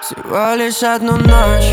Всего лишь одну ночь.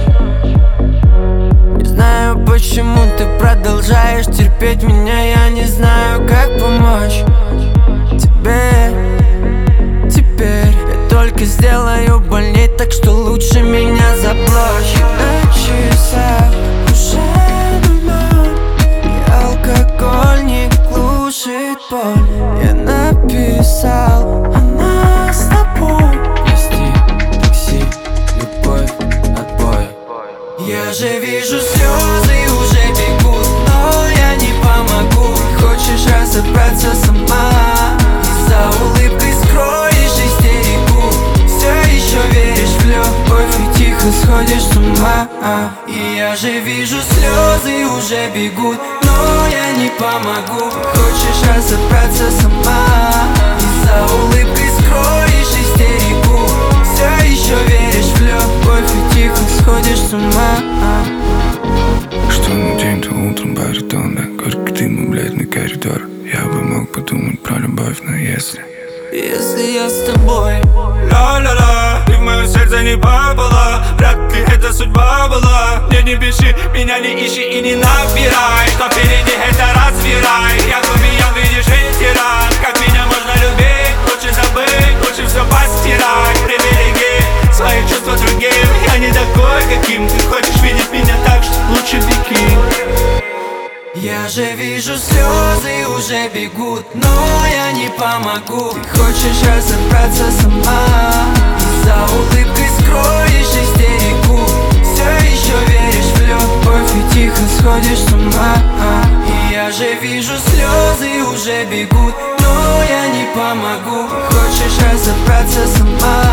Не знаю, почему ты продолжаешь терпеть меня. Я не знаю, как помочь тебе. Теперь я только сделаю больней, так что лучше меня заблочь. На часах уже давно, и алкоголь не глушит боль. Я написал о нас с тобой. Прости, такси, любовь, отбой. Я же вижу, слезы уже бегут, но я не помогу. Хочешь разобраться сама, и за улыбкой скроешь истерику. Все еще веришь в любовь и тихо сходишь с ума. И я же вижу, слезы уже бегут, но я не помогу. Хочешь разобраться сама, и за улыбкой скроешь истерику. Все еще веришь в любовь и тихо сходишь с ума. Что на день-то утром баритонно, горький дым и бледный коридор. Я бы мог подумать про любовь, но если я с тобой. Ла-ла-ла, ты в моем сердце не попала. Вряд ли это судьба была. Не пиши, меня не ищи и не набирай. Что впереди, это разбирай. Я пьян, видишь, ветеран. Как меня можно любить? Лучше забыть, лучше все постирать. Привилегии, свои чувства другим. Я не такой, каким ты хочешь видеть меня, так что лучше беги. Я же вижу, слезы уже бегут, но я не помогу. Ты хочешь разобраться сама, и за улыбкой скроешь истерику. Все еще веришь в любовь и тихо сходишь с ума. И я же вижу, слезы уже бегут, но я не помогу. Хочешь разобраться сама,